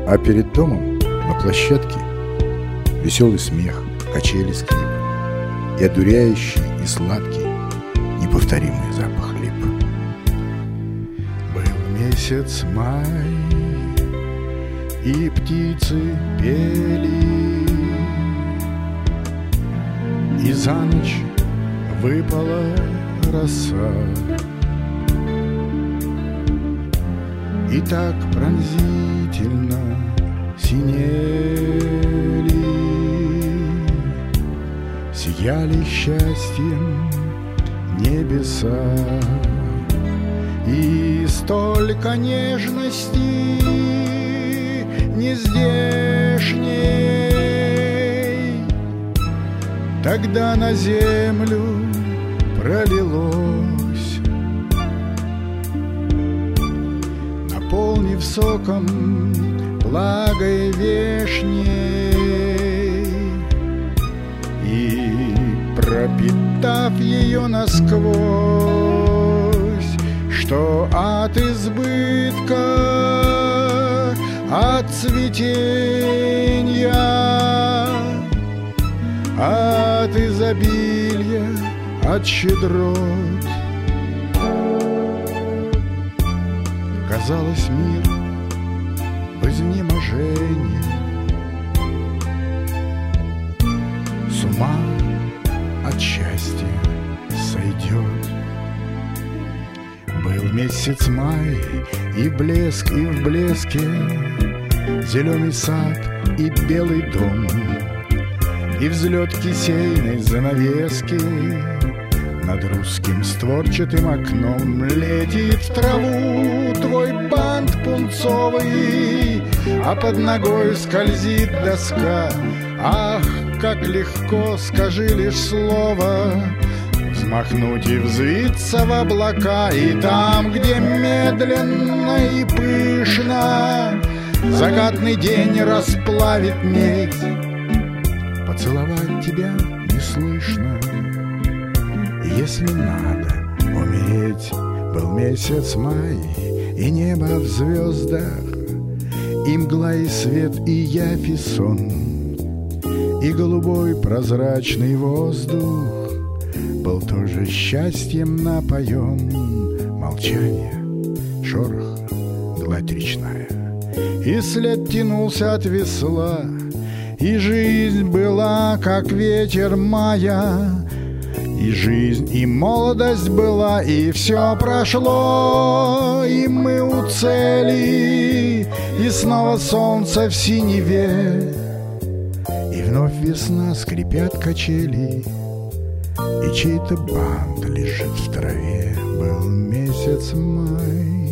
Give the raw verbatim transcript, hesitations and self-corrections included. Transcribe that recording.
А перед домом на площадке веселый смех, качели скрип и одуряющий и сладкий неповторимый запах лип. Был месяц май, и птицы пели, и за ночь выпала роса, и так пронзительно синели, сияли счастьем небеса, и столько нежности нездешней тогда на землю пролилось, наполнив соком благой вешней и пропитав ее насквозь, что от избытка, от цветения, от изобилия, от щедрот. Казалось, мир в изнеможении, с ума от счастья сойдет. Был месяц май, и блеск, и в блеске зеленый сад и белый дом, и взлет кисейной занавески над русским створчатым окном. Летит в траву твой бант пунцовый, а под ногой скользит доска. Ах, как легко, скажи лишь слово, взмахнуть и взвиться в облака, и там, где медленно и пышно закатный день расплавит медь, поцеловать тебя не слышно. Если надо умереть, был месяц май, и небо в звездах, и мгла, и свет, и явь, и сон, и голубой прозрачный воздух был тоже счастьем напоен. Молчание, шорох, гладь речная, и след тянулся от весла, и жизнь была, как ветер мая, и жизнь, и молодость была, и все прошло, и мы у цели, и снова солнце в синеве, и вновь весна, скрипят качели, и чей-то бант лежит в траве. Был месяц май.